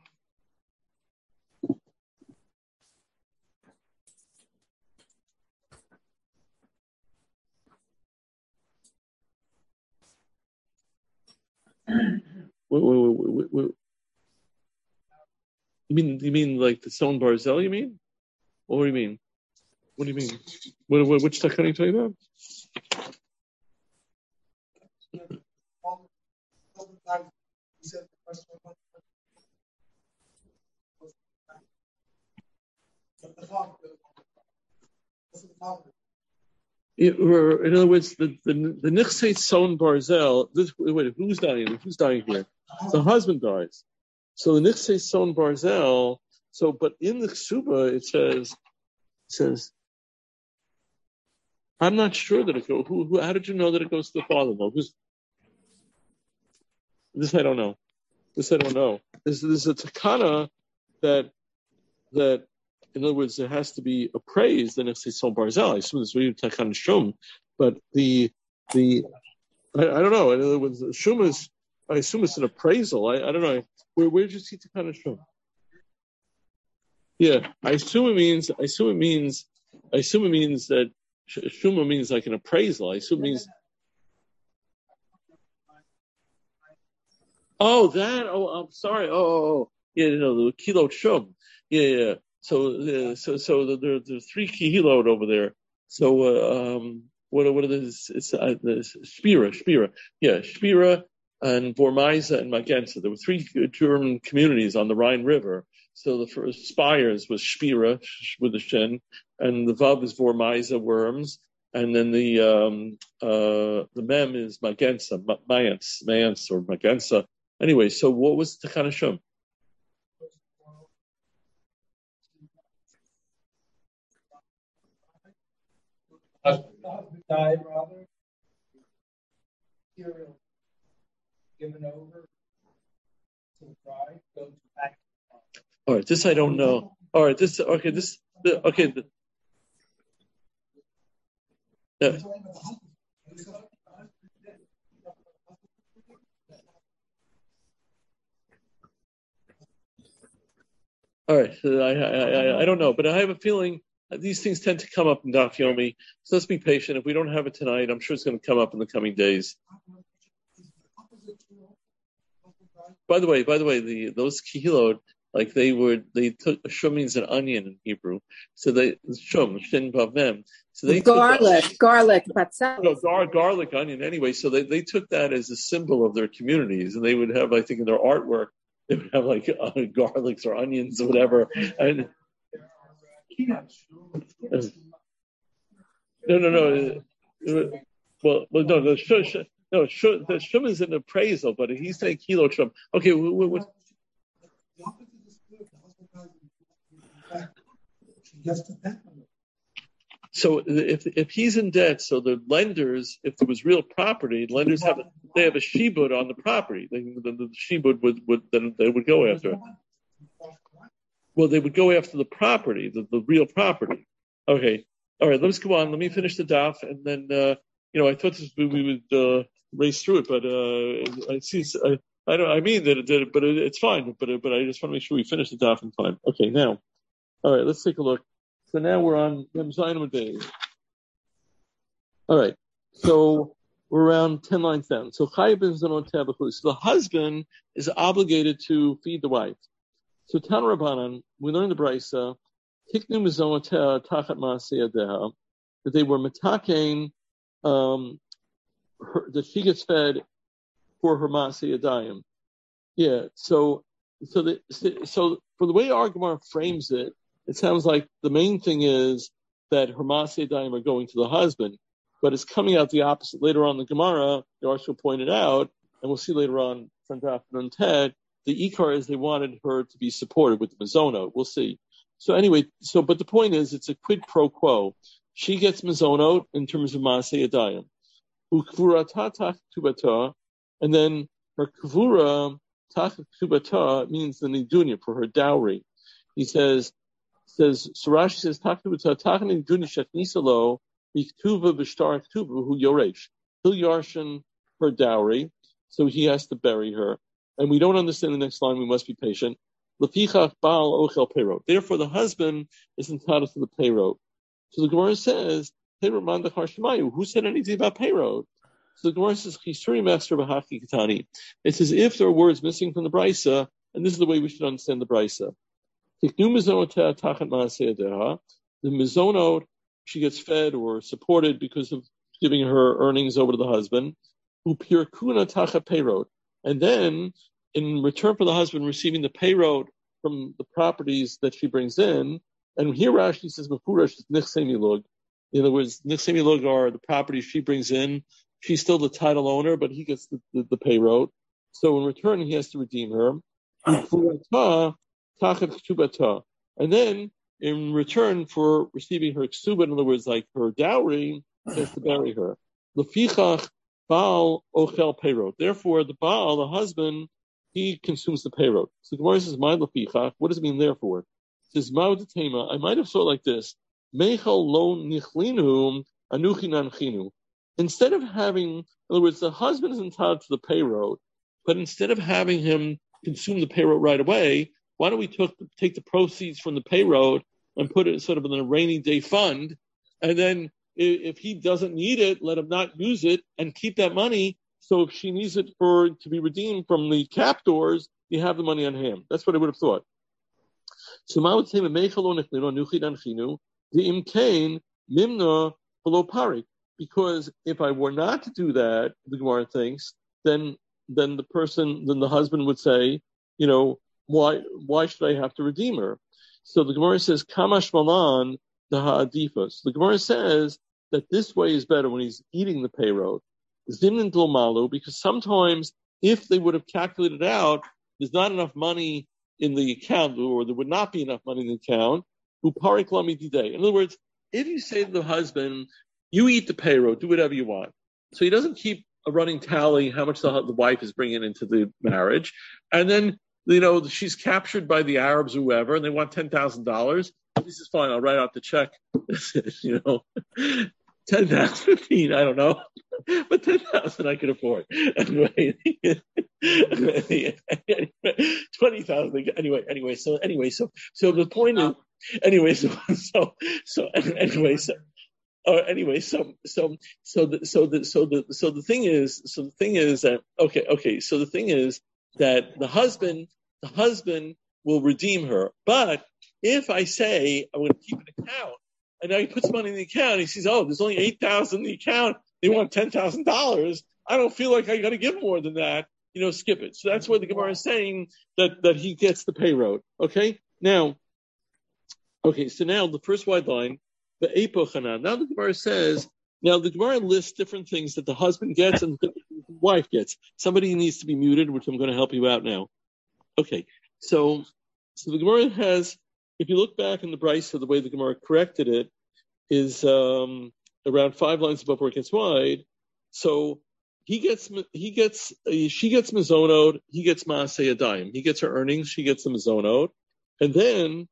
You mean like the stone barzel? You mean? What do you mean? What do you mean? Which takana are you talking about? In other words, the nichsei son barzel. Wait, who's dying? Who's dying here? The husband dies. So the nichsei son barzel. So, but in the ksuba it says, I'm not sure that it goes. How did you know that it goes to the father-in-law? This I don't know. This is a takana that in other words, it has to be appraised. Then if it's son barzel, I assume this is takana shum. But I don't know. In other words, shum is, I assume it's an appraisal. I don't know. Where did you see takana shum? Yeah, I assume it means that shuma means like an appraisal. I assume it means. Oh, that. Oh, I'm sorry. Oh, yeah. The kilo shum. Yeah. So there are 3 kihilot over there. So what are these? It's Spira. Yeah, Spira and Vormeisa and Magenza. There were 3 German communities on the Rhine River. So the first Spires was Spira with the Shin, and the vav is vormaiza, worms, and then the mem is magensa, mayans or magensa. Anyway, so what was Takana Shum? Died rather. Given over to the bride, go back. All right, this I don't know. All right, this okay. All right, I don't know, but I have a feeling these things tend to come up in Daf Yomi. So let's be patient. If we don't have it tonight, I'm sure it's going to come up in the coming days. By the way, those kihilot, like they took shum means an onion in Hebrew, so they shum shin bavem. So they garlic, garlic onion anyway. So they took that as a symbol of their communities, and they would have, I think, in their artwork, they would have like garlics or onions or whatever. And no. Well, no, the shum is an appraisal, but he's saying kilo shum. Okay, what? So if he's in debt, so the lenders, if there was real property, lenders have a shibud on the property. The shibud would then they would go after it. Well, they would go after the property, the real property. Okay, all right. Let's go on. Let me finish the daf, and then I thought we would race through it, but I see. I mean that it did, but it's fine. But I just want to make sure we finish the daf in time. Okay, now, all right. Let's take a look. So now we're on Mem Zayin Days. All right. So we're around 10 lines down. So Chayav ben Zonot Tabachu. So the husband is obligated to feed the wife. So Tan Rabbanan, we learned the Brisa, Tiknu Mizonot Tachat Maaseh Yadeha, that they were metakein, that she gets fed for her Maaseh Yadayim. Yeah. So for the way our Gemara frames it, it sounds like the main thing is that her Maaseh Yadayim are going to the husband, but it's coming out the opposite. Later on in the Gemara, Yarsha pointed out, and we'll see later on from Daf and Ted, the Ikar is they wanted her to be supported with the Mizono. We'll see. So anyway, but the point is, it's a quid pro quo. She gets Mizono in terms of Maaseh Yadayim. Ukvura Tatach Tubata, and then her Kvura Tatach Tubata means the Nidunya for her dowry. He says, Surashi says, Takubata, Takani Duni Shatnisalo, Iktuva Bishtar Tuba, who Yoresh. He'll Yarshan her dowry, so he has to bury her. And we don't understand the next line, we must be patient. Lafichach Baal Ochel Peirot. Therefore, the husband is entitled to the Peirot. So the Gemara says, Peirot Mandachar Shemayu. Who said anything about Peirot? So the Gemara says, Chisuri Master Bahaki Katani. It's as if there are words missing from the Brisa, and this is the way we should understand the Brisa. The mizonot, she gets fed or supported because of giving her earnings over to the husband. And then, in return for the husband receiving the payroll from the properties that she brings in, and here Rashi says, in other words, nichsemilog are the properties she brings in. She's still the title owner, but he gets the payroll. So in return, he has to redeem her. And then, in return for receiving her ksuba, in other words, like her dowry, he has to bury her. Lefichach Baal ochel peirot. Therefore, the Baal, the husband, he consumes the peirot. So the Gemara says, "My lefichach." What does it mean? Therefore, it says, "Ma'odetema." I might have thought like this: Meichal lo nichlinu anuchi nanchinu. Instead of having, in other words, the husband is entitled to the peirot, but instead of having him consume the peirot right away, why don't we take the proceeds from the peirot and put it sort of in a rainy day fund, and then if he doesn't need it, let him not use it and keep that money. So if she needs it to be redeemed from the captors, you have the money on him. That's what I would have thought. So I would say the imkain mimna below parik, because if I were not to do that, the Gemara thinks, then the husband would say, why should I have to redeem her? So the Gemara says, Kamash Malan, the ha'adifa. So the Gemara says that this way is better when he's eating the payroll. Zimnin Dlomalu, because sometimes if they would have calculated out, there's not enough money in the account, or there would not be enough money in the account. In other words, if you say to the husband, you eat the payroll, do whatever you want. So he doesn't keep a running tally how much the wife is bringing into the marriage. And then, she's captured by the Arabs or whoever, and they want $10,000. This is fine. I'll write out the check. 10,000, 15, I don't know. But 10,000 I could afford. Anyway, 20,000. Anyway, so the point is, the thing is that the husband will redeem her. But if I say I'm going to keep an account, and now he puts money in the account, and he sees, there's only 8,000 in the account, they want $10,000. I don't feel like I got to give more than that. Skip it. So that's why the Gemara is saying that he gets the payroll. Okay? So now the first wide line, the epochana. Now the Gemara lists different things that the husband gets and the wife gets. Somebody needs to be muted, which I'm going to help you out now. Okay. So the Gemara has, if you look back in the Brisa, the way the Gemara corrected it is around 5 lines above where it gets wide. So she gets mizonot, he gets maaseh yadayim. He gets her earnings, she gets the mizonot, and then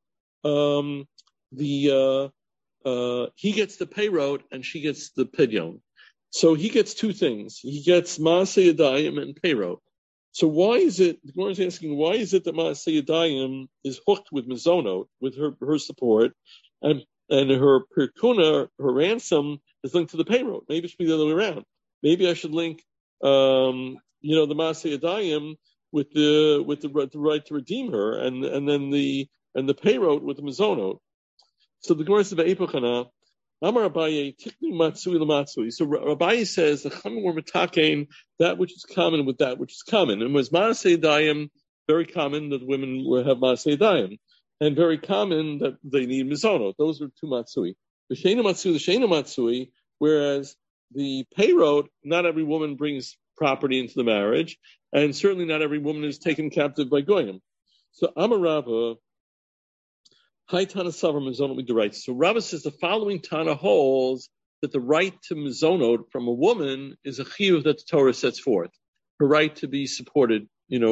he gets the payroll and she gets the pidyon. So he gets two things. He gets maaseh yadayim and payroll. So why is it, the Gemara is asking, why is it that maaseh yadayim is hooked with mizonot, with her support, and her pirkuna, her ransom, is linked to the payroll? Maybe it should be the other way around. Maybe I should link, the maaseh yadayim with the right to redeem her, and then the payroll with the mizonot. So the Gemara says about epochana, Amar Abaye tiknu matsui lamatsui. So Abaye says the Chachamim were metakein that which is common with that which is common, and was maaseh yadayim very common that women will have maaseh yadayim, and very common that they need mizonot. Those are two matsui. The sheina matsui, whereas the payroll, not every woman brings property into the marriage, and certainly not every woman is taken captive by goyim. So Amar Rava, Hi Tana Savar Mizonot Midaraita. So Rava says the following Tana holds that the right to mizonot from a woman is a chiyuv that the Torah sets forth. Her right to be supported,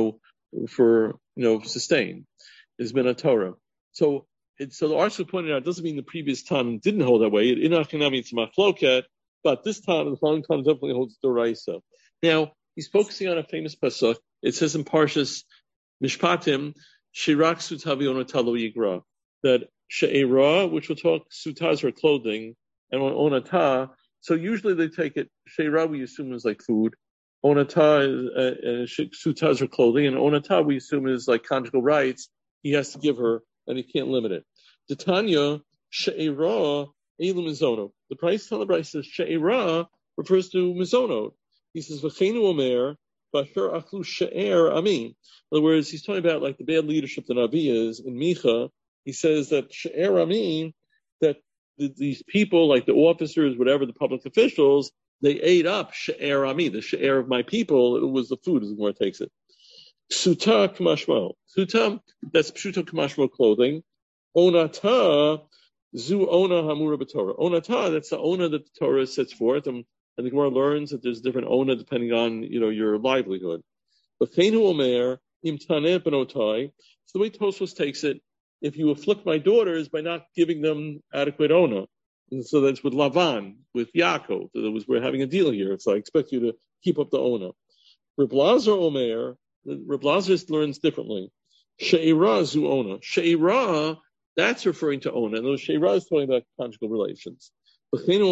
sustained is min Torah. So the Arsha pointed out, it doesn't mean the previous Tana didn't hold that way. It's machloket, but this Tana, the following Tana definitely holds the Doraisa. Now, he's focusing on a famous pasuk. It says in Parshas Mishpatim, Shirak Sutavi Onatalo Yigra, that She'era, which we'll talk, Sutaz are clothing, and Onata, so usually they take it, She'era we assume is like food, Onata, Sutaz are clothing, and Onata we assume is like conjugal rights, he has to give her, and he can't limit it. The Tanya, She'era, Eilu Mizono. The price on the price says She'era refers to Mizono. He says, V'cheinu Omer, Bashar Achlu She'er Amin. In other words, he's talking about like the bad leadership that Navi is in Micha. He says that She'er Amin, that these people, like the officers, whatever, the public officials, they ate up She'er Amin, the She'er of my people. It was the food, is where it takes it. Suta K'mashmo. Suta, that's Pshuta K'mashmo clothing. Onata, Zu Ona Hamura B'Torah. Onata, that's the Ona that the Torah sets forth. And the Gemara learns that there's different Ona depending on, your livelihood. But Chenu Omer, Im Taneh Benotai. So the way Tosfos takes it, if you afflict my daughters by not giving them adequate Ona. And so that's with Lavan, with Yaakov. We're having a deal here. So I expect you to keep up the Ona. Reb Lazar Omer, Reb Lazar learns differently. She'era Zu Ona. She'era, that's referring to Ona. And those She'era is talking about conjugal relations. It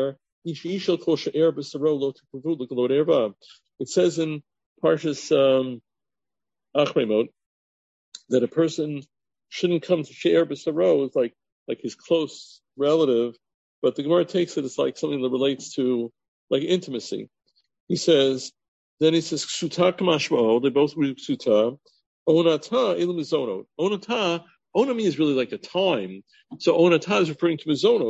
says in Parshas Achremot that a person shouldn't come to She'er B'Saro, it's like his close relative, but the Gemara takes it as like something that relates to like intimacy. He says Ksuta Kamashmo, they both read Ksuta. Onata Ilu Mizonot. Onata Onami is really like a time. So onata is referring to his zonot.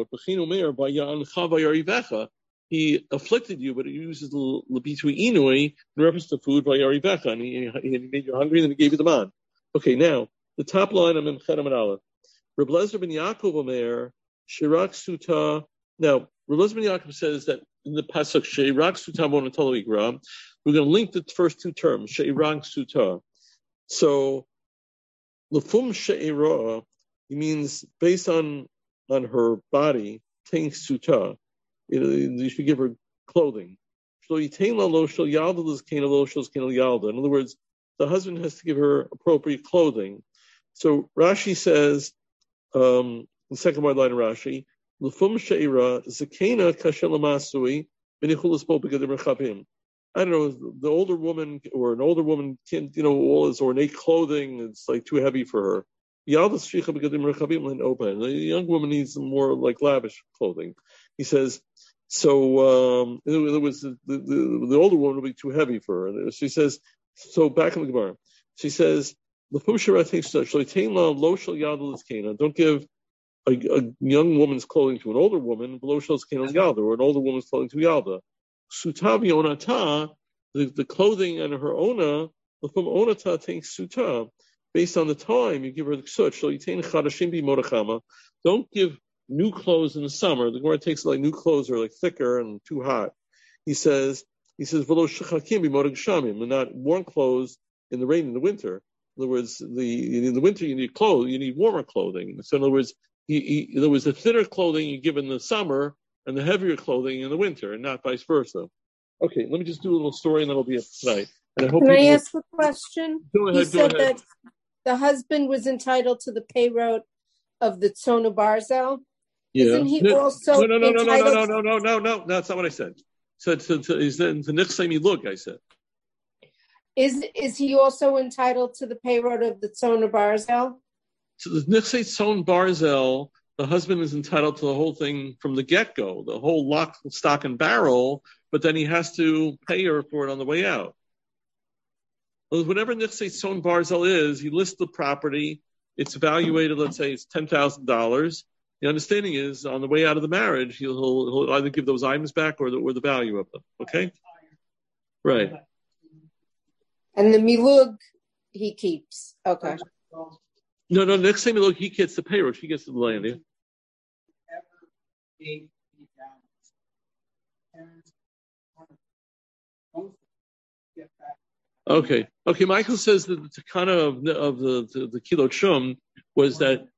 He afflicted you, but he uses the bitui inui in reference to food by Yarivecha, and he made you hungry, and then he gave you the man. Okay, now the top line of Memchet Amud Aleph. Reb Lezer ben Yaakov Omer Shirak Suta. Now Reb Lezer ben Yaakov says that in the pasuk Shirak Suta Bonatolo Igra, we're going to link the first two terms Shirak Suta. So Lefum She'ira, he means based on her body, Teng Suta. You should give her clothing. In other words, the husband has to give her appropriate clothing. So Rashi says, the second word line of Rashi, Lefum She'ira, Zakena Kashelamasui, Benichulas Bobigadim Rechabim. I don't know, the older woman or an older woman can't, all this ornate clothing, it's like too heavy for her. The young woman needs more like lavish clothing. He says, so in other words, the older woman will be too heavy for her. She says, so back in the Gemara, she says, don't give a young woman's clothing to an older woman, or an older woman's clothing to Yalda. Sutavi onata, the clothing and her ona, from onata takes suta. Based on the time, you give her the ksut. Don't give new clothes in the summer. The Gemara takes like new clothes are like thicker and too hot. He says, and not warm clothes in the rain in the winter. In other words, in the winter you need clothes, you need warmer clothing. So in other words, the thinner clothing you give in the summer and the heavier clothing in the winter, and not vice versa. Okay, let me just do a little story, and then it'll be it tonight. And I hope Can I ask a question? Go ahead. He said that the husband was entitled to the payroll of the Tzona Barzel. Yeah. Isn't he also entitled? No, that's not what I said. He's in the Nichsei Milug, I said. Is he also entitled to the payroll of the Tzona Barzel? So the Nichsei Tzon Barzel, the husband is entitled to the whole thing from the get-go, the whole lock, stock, and barrel, but then he has to pay her for it on the way out. Whatever Nichsei Tzon Barzel is, he lists the property, it's evaluated, let's say it's $10,000. The understanding is, on the way out of the marriage, he'll either give those items back or the value of them, okay? Right. And the milug he keeps, okay. No, next time look, he gets the payroll. She gets the land. Yeah? Okay. Michael says that the takana of the Kilot Shum was that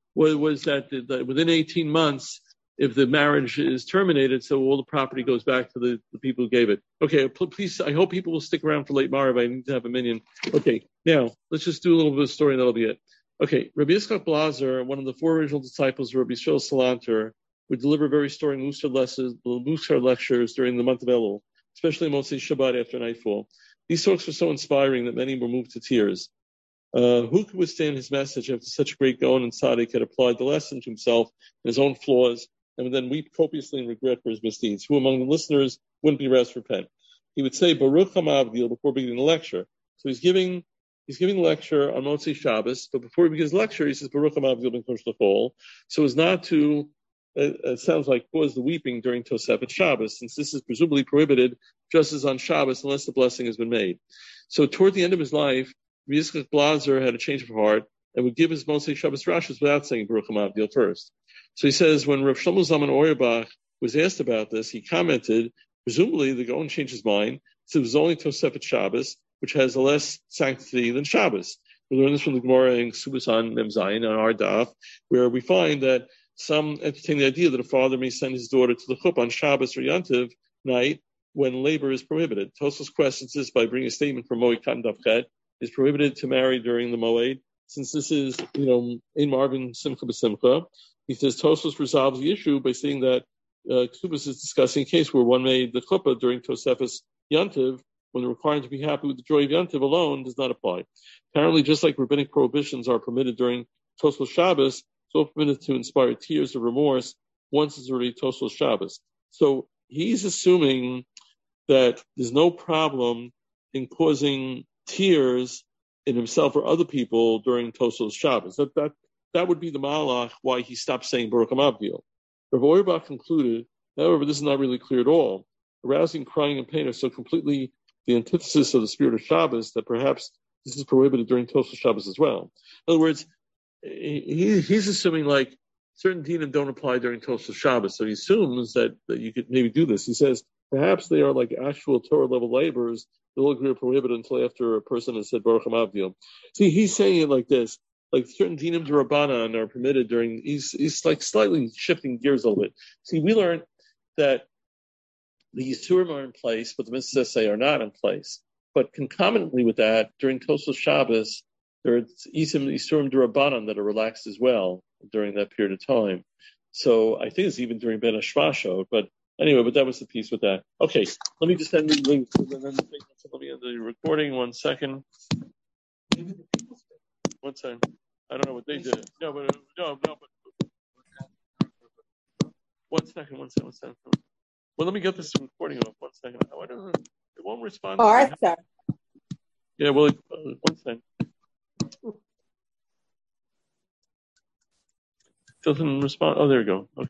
within 18 months, if the marriage is terminated, so all the property goes back to the people who gave it. Okay, please, I hope people will stick around for late Mariv. I need to have a minyan. Okay, now let's just do a little bit of story, and that'll be it. Okay, Rabbi Yitzchak Blazer, one of the four original disciples of Rabbi Yisrael Salanter, would deliver very stirring Musar lectures during the month of Elul, especially Motzei Shabbat after nightfall. These talks were so inspiring that many were moved to tears. Who could withstand his message after such a great Gaon and Tzaddik had applied the lesson to himself and his own flaws, and would then weep copiously in regret for his misdeeds? Who among the listeners wouldn't be raised to repent? He would say Baruch HaMavdil before beginning the lecture. So he's giving the lecture on Motzei Shabbos, but before he begins the lecture, he says Baruch HaMavdil ben Kosh L'chol, so as not to, it sounds like, cause the weeping during Tosefet Shabbos, since this is presumably prohibited just as on Shabbos unless the blessing has been made. So toward the end of his life, Yitzchak Blazer had a change of heart and would give his Motzei Shabbos Rashos without saying Baruch HaMavdil first. So he says when Rav Shlomo Zalman Auerbach was asked about this, he commented, presumably the Gaon changed his mind, so it was only Tosefet Shabbos, which has a less sanctity than Shabbos. We learn this from the Gemara in Ksubas on Mem Zayin on our daf, where we find that some entertain the idea that a father may send his daughter to the chuppah on Shabbos or Yantiv night when labor is prohibited. Tosfos questions this by bringing a statement from Moed Katan Daf Chet, is prohibited to marry during the Moed, since this is, Ein Marvin Simcha B'Simcha. He says Tosfos resolves the issue by saying that Ksubas is discussing a case where one made the chuppah during Tosefes Yantiv, when the requirement to be happy with the joy of Yantiv alone does not apply. Apparently, just like rabbinic prohibitions are permitted during Tosfos Shabbos, it's also permitted to inspire tears of remorse once it's already Tosfos Shabbos. So he's assuming that there's no problem in causing tears in himself or other people during Tosfos Shabbos. that would be the malach why he stopped saying Baruch Hamavdil. Rav Auerbach concluded, however, this is not really clear at all. Arousing, crying, and pain are so completely the antithesis of the spirit of Shabbos that perhaps this is prohibited during Tosfos Shabbos as well. In other words, he's assuming like certain dinim don't apply during Tosfos Shabbos, so he assumes that you could maybe do this. He says perhaps they are like actual Torah level labors that will agree prohibited until after a person has said Baruch Hamavdil. See, he's saying it like this. Like certain dinim to Rabbanan are permitted during, he's like slightly shifting gears a little bit. See, we learned that the Yisurim are in place, but the mitzvahs say are not in place. But concomitantly with that, during Tosfos Shabbos, there are Yisurim to Rabbanan that are relaxed as well during that period of time. So I think it's even during Ben Hashmashot, but anyway, but that was the piece with that. Okay, let me just end the recording 1 second. 1 second. I don't know what they did. No, but 1 second. Well, let me get this recording off. 1 second. I don't know. It won't respond. Arthur. Yeah, well, 1 second. Doesn't respond. Oh, there you go. Okay.